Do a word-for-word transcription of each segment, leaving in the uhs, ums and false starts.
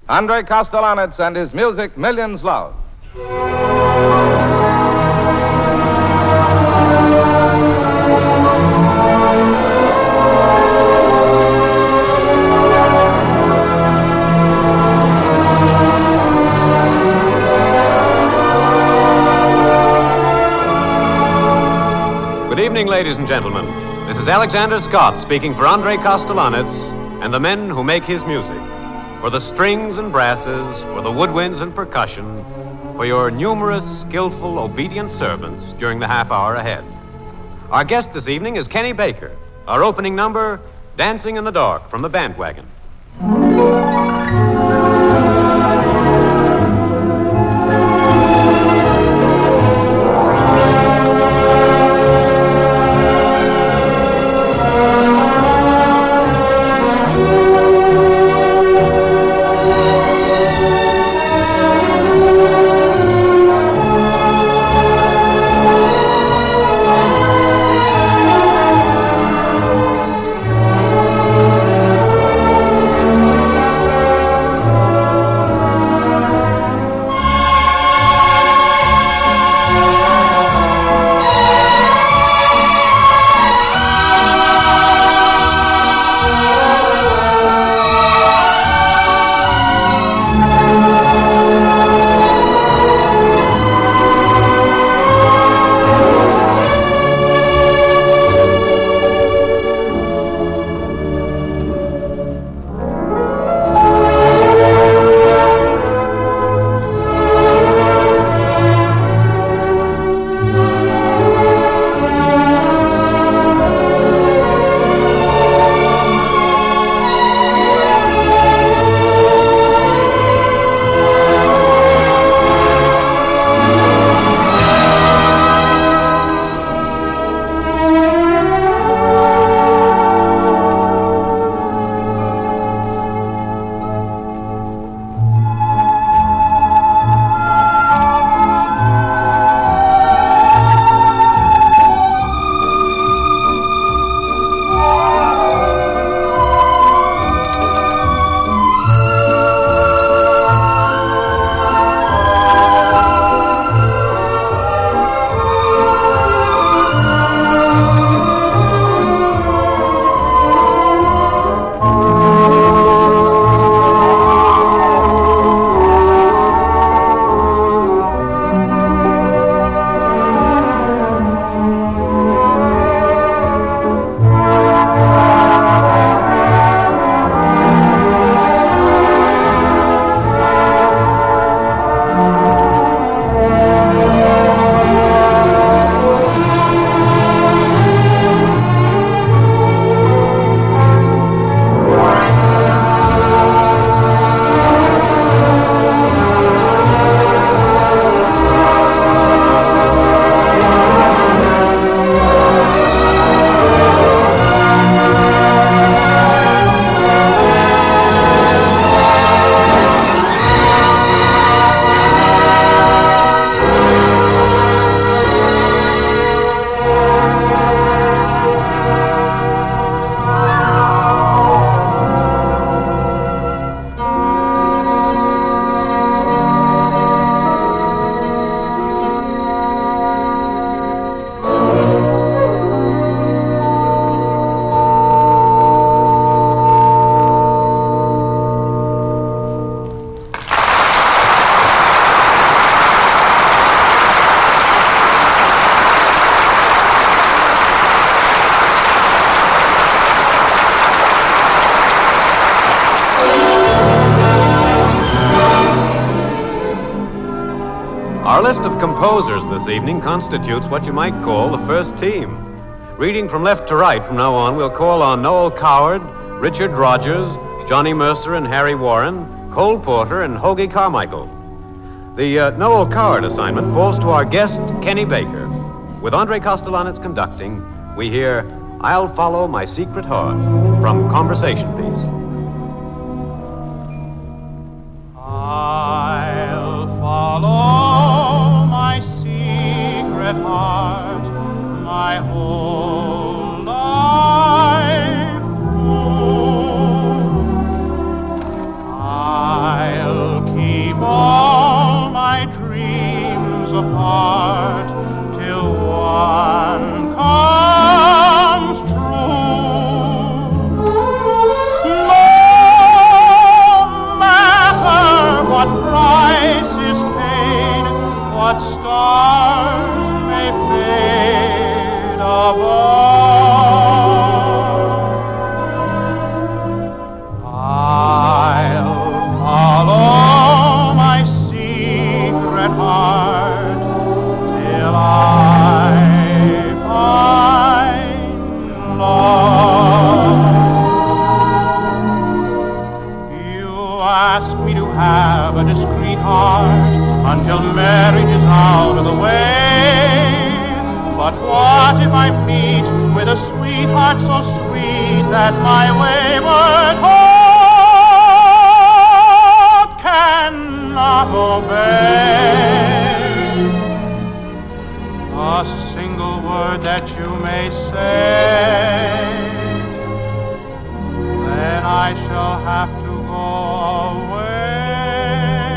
Andre Kostelanetz and his music millions love. Good evening, ladies and gentlemen. This is Alexander Scott speaking for Andre Kostelanetz and the men who make his music. For the strings and brasses, for the woodwinds and percussion, for your numerous, skillful, obedient servants during the half hour ahead. Our guest this evening is Kenny Baker. Our opening number, Dancing in the Dark, from the Bandwagon. Our list of composers this evening constitutes what you might call the first team. Reading from left to right from now on, we'll call on Noel Coward, Richard Rogers, Johnny Mercer and Harry Warren, Cole Porter and Hoagie Carmichael. The uh, Noel Coward assignment falls to our guest, Kenny Baker. With Andre Kostelanetz conducting, we hear I'll Follow My Secret Heart from Conversation Piece. I'll follow my secret heart, my whole life through. I'll ask me to have a discreet heart until marriage is out of the way. But what if I meet with a sweetheart so sweet that my wayward heart cannot obey? A single word that you may say, then I shall have to go away.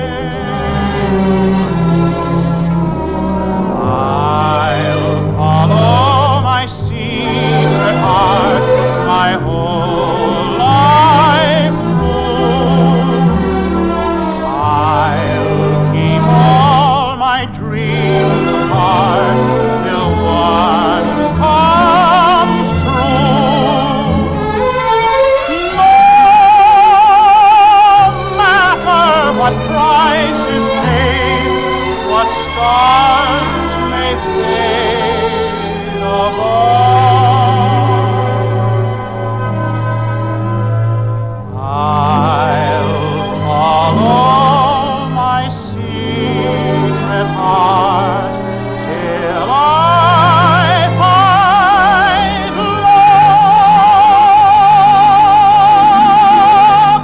I'll follow my secret heart my whole life through. I'll keep all my dreams apart till one comes true. No matter what price is paid, what stars may fade above, I'll follow my secret heart till I find love.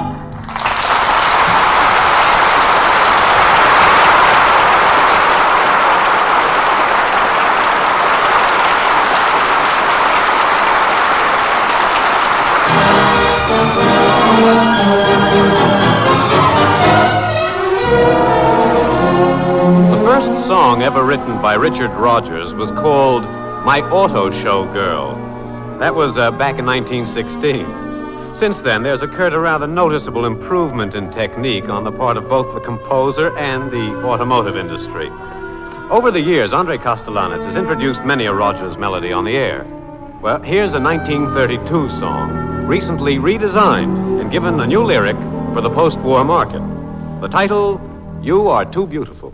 The first song ever written by Richard Rodgers was called My Auto Show Girl. That was uh, back in nineteen sixteen. Since then, there's occurred a rather noticeable improvement in technique on the part of both the composer and the automotive industry. Over the years, Andre Kostelanetz has introduced many a Rodgers melody on the air. Well, here's a nineteen thirty-two song, recently redesigned and given a new lyric for the post-war market. The title, You Are Too Beautiful.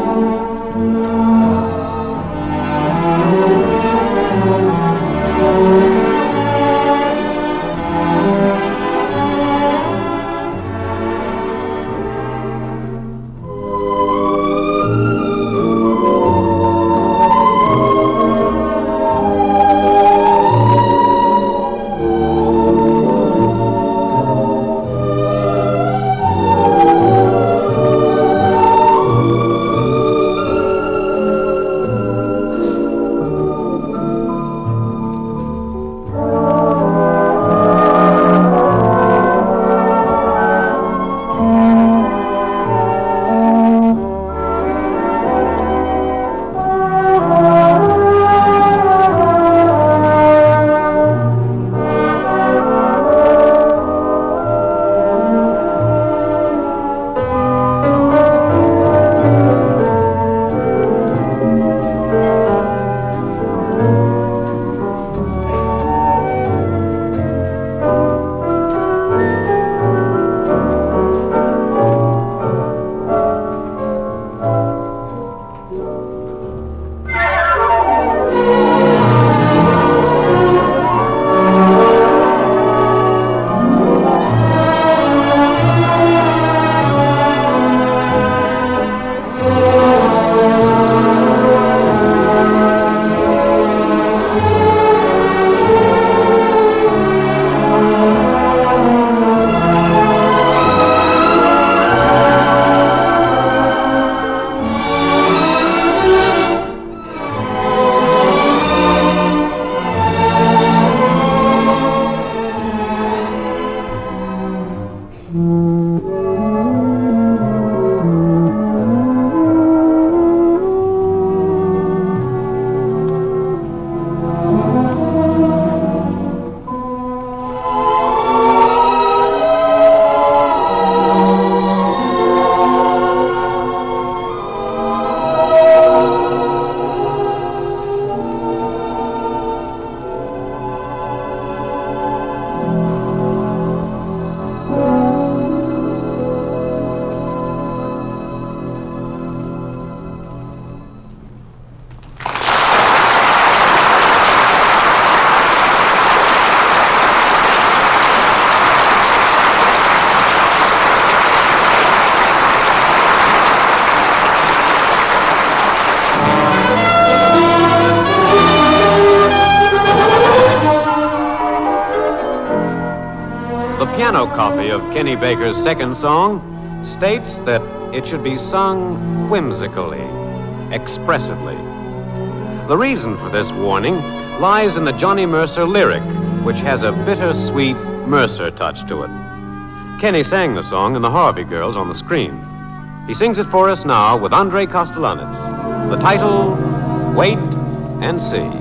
Thank you. piano copy of Kenny Baker's second song states that it should be sung whimsically, expressively. The reason for this warning lies in the Johnny Mercer lyric, which has a bittersweet Mercer touch to it. Kenny sang the song in the Harvey Girls on the screen. He sings it for us now with Andre Kostelanetz. The title, Wait and See.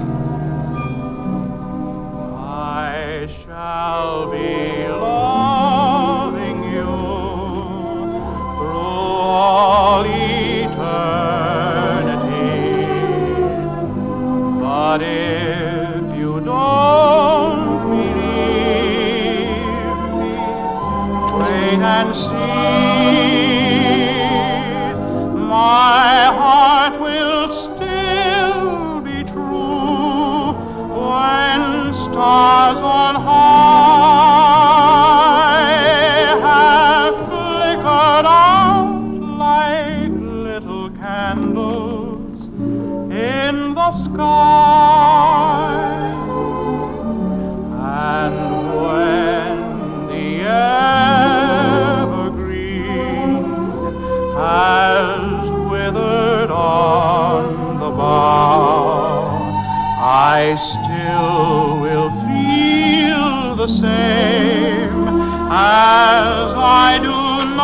I shall be loving you through all eternity. But if you don't believe me, wait and see. My heart will still be true when stars on high have flickered out like little candles in the sky. And when the evergreen has withered on the bough, I still will feel the same as I do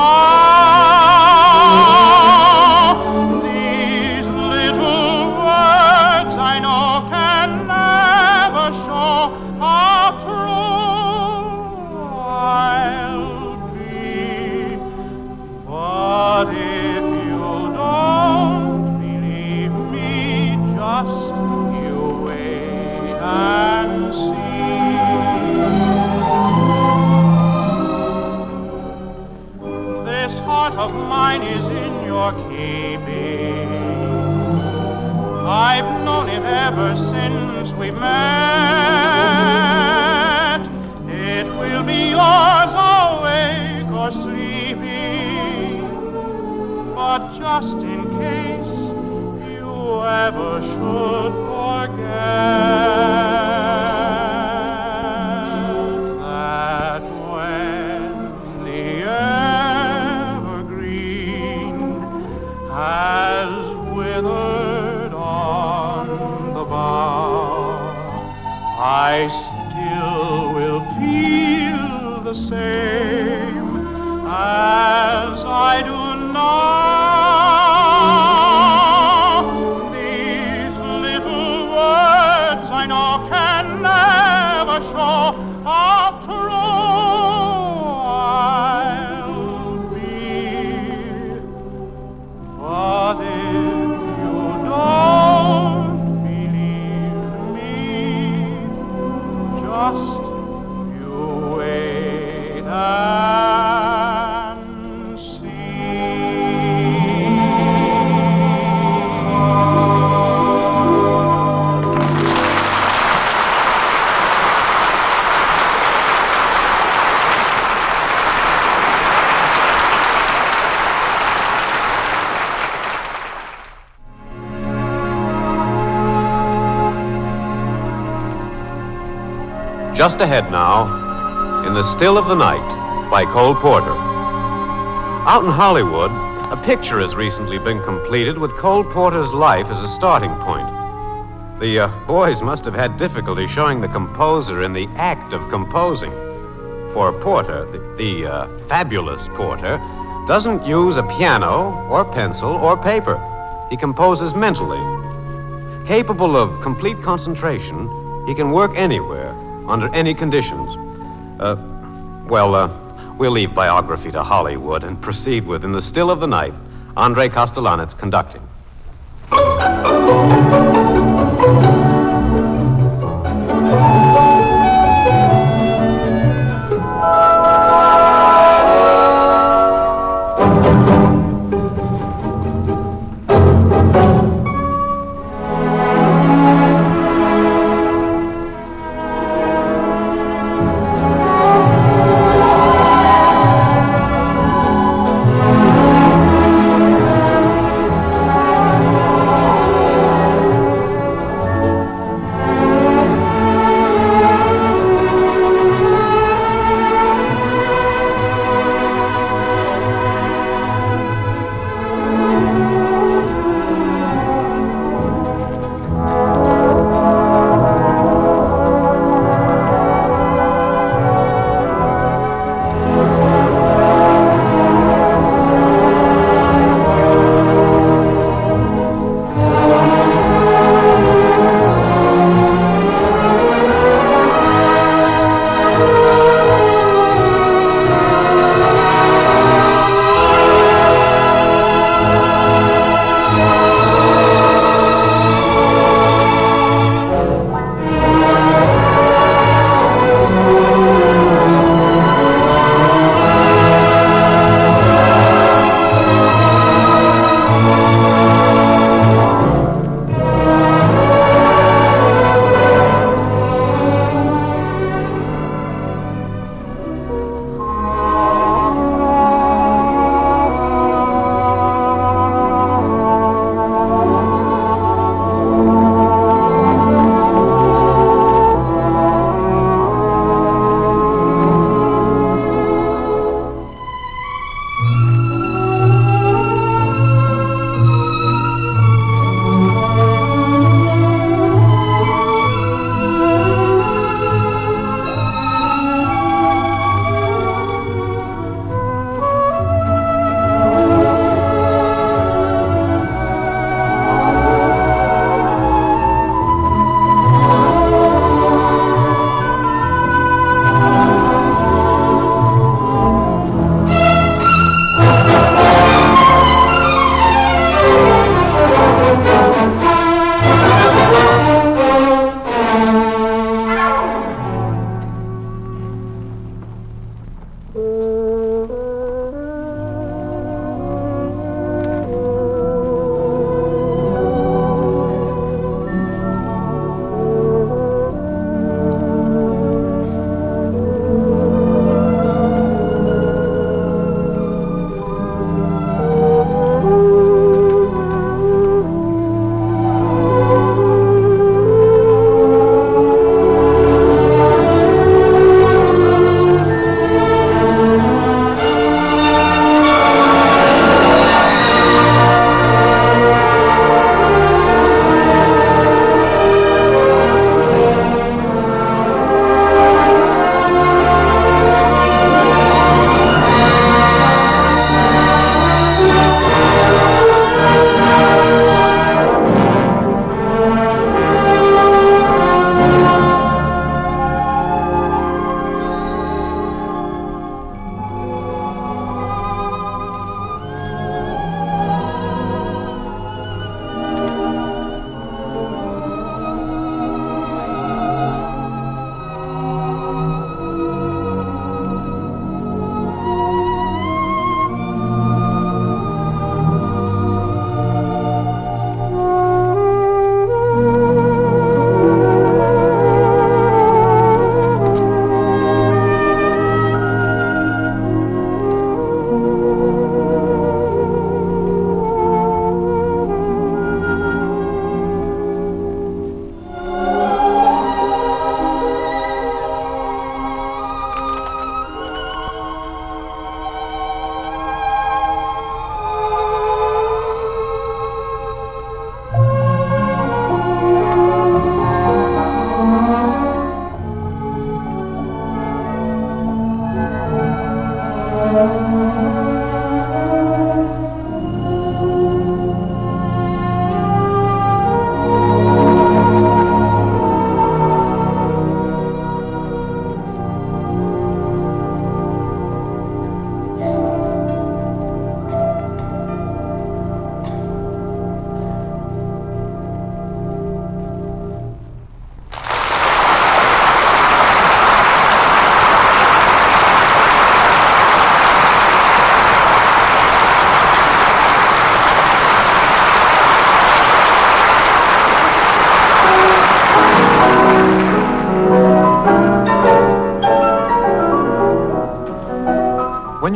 now. These little words I know can never show how true I'll be. But if you don't believe me, just you wait and see. This heart of mine is in your keeping. I've known it ever since we met. It will be yours awake or sleeping. But just in case you ever should forget that when the evergreen has withered on the bough, I still will feel the same as I do now. These little words I know can never show how true I'll be. But if you don't believe me, just you wait and Just ahead now, In the Still of the Night by Cole Porter. Out in Hollywood, a picture has recently been completed with Cole Porter's life as a starting point. The uh, boys must have had difficulty showing the composer in the act of composing. For Porter, the, the uh, fabulous Porter, doesn't use a piano or pencil or paper. He composes mentally. Capable of complete concentration, he can work anywhere, under any conditions. Uh, well, uh, we'll leave biography to Hollywood and proceed with In the Still of the Night, Andre Kostelanetz conducting.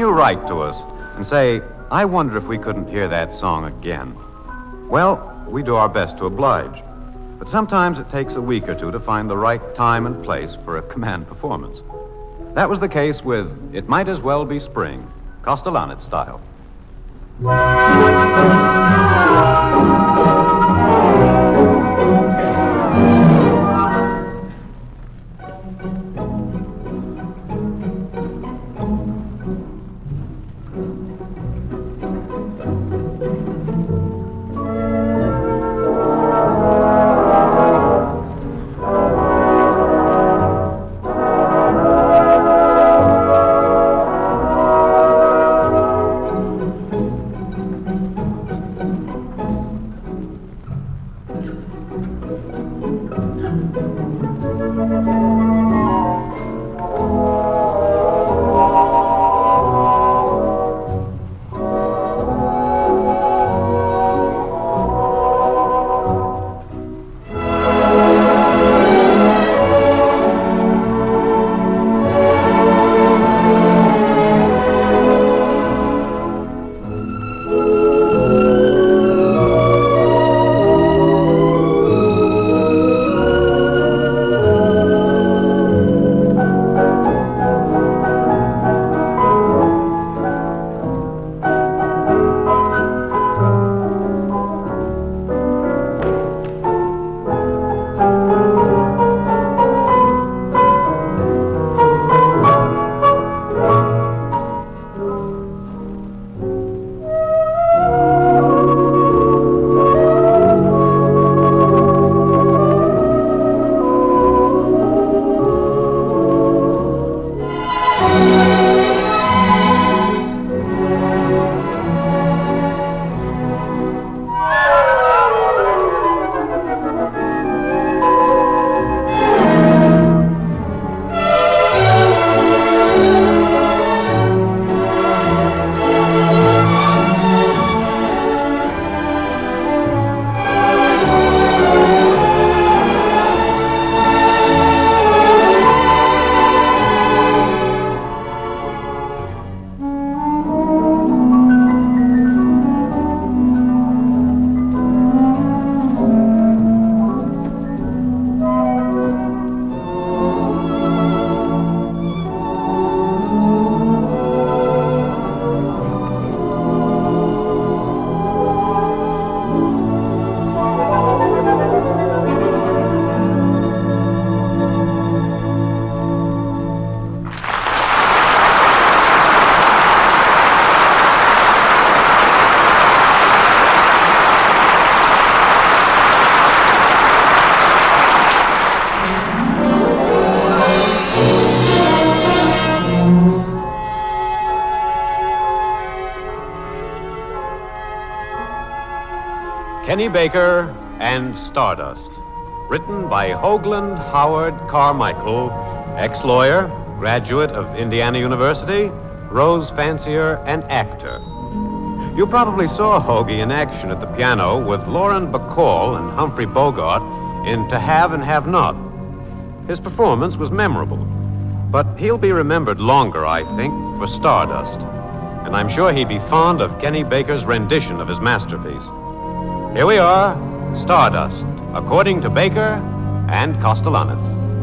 do write to us and say, I wonder if we couldn't hear that song again. Well, we do our best to oblige. But sometimes it takes a week or two to find the right time and place for a command performance. That was the case with It Might As Well Be Spring, Kostelanetz style. Kenny Baker and Stardust, written by Hoagland Howard Carmichael, ex-lawyer, graduate of Indiana University, rose fancier, and actor. You probably saw Hoagie in action at the piano with Lauren Bacall and Humphrey Bogart in To Have and Have Not. His performance was memorable, but he'll be remembered longer, I think, for Stardust. And I'm sure he'd be fond of Kenny Baker's rendition of his masterpiece. Here we are, Stardust, according to Baker and Kostelanetz.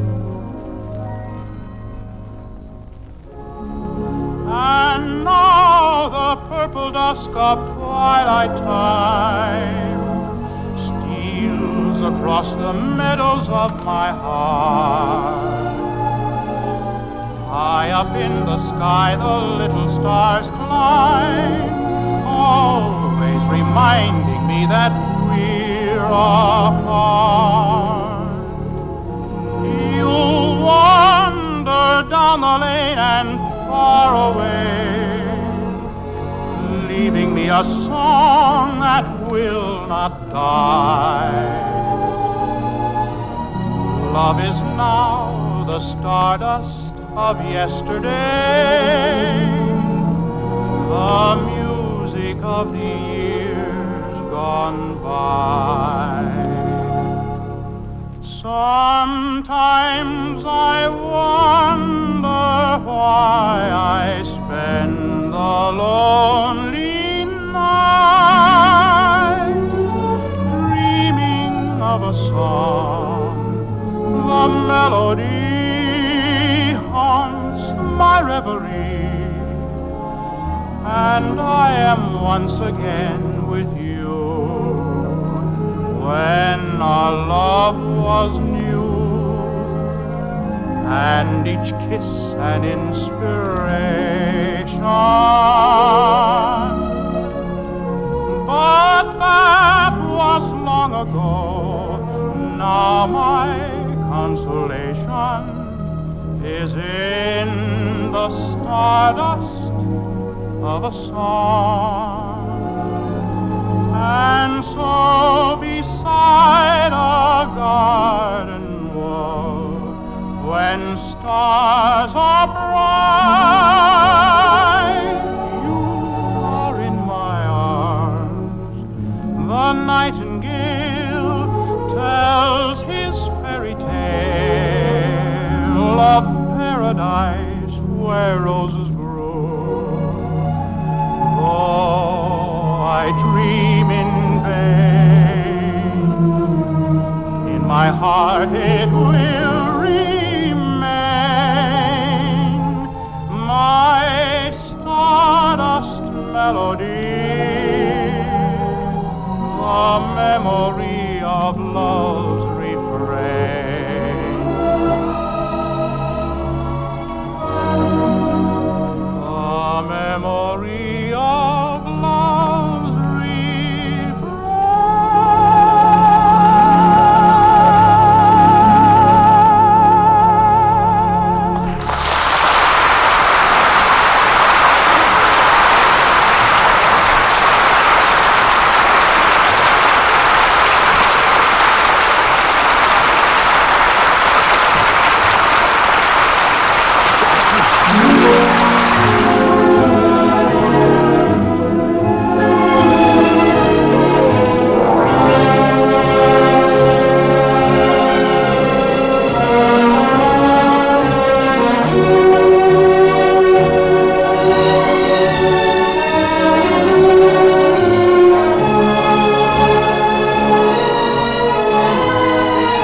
And now the purple dusk of twilight time steals across the meadows of my heart. High up in the sky the little stars climb, always reminding me that we're apart. You'll wander down the lane and far away, leaving me a song that will not die. Love is now the stardust of yesterday, the music of the years gone by. Sometimes I wonder why I spend the a lonely night, dreaming of a song, the melody haunts my reverie, and I am once again with you. When our love was new, and each kiss an inspiration, but that was long ago. Now my consolation is in the stardust of a song. And so beside a garden wall, when stars are bright, you are in my arms. The nightingale tells his fairy tale of paradise where roses grow. Though I dream in vain, in my heart it will remain, my stardust melody, the memory of love's refrain. The memory of love's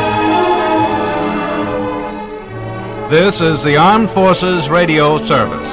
This is the Armed Forces Radio Service.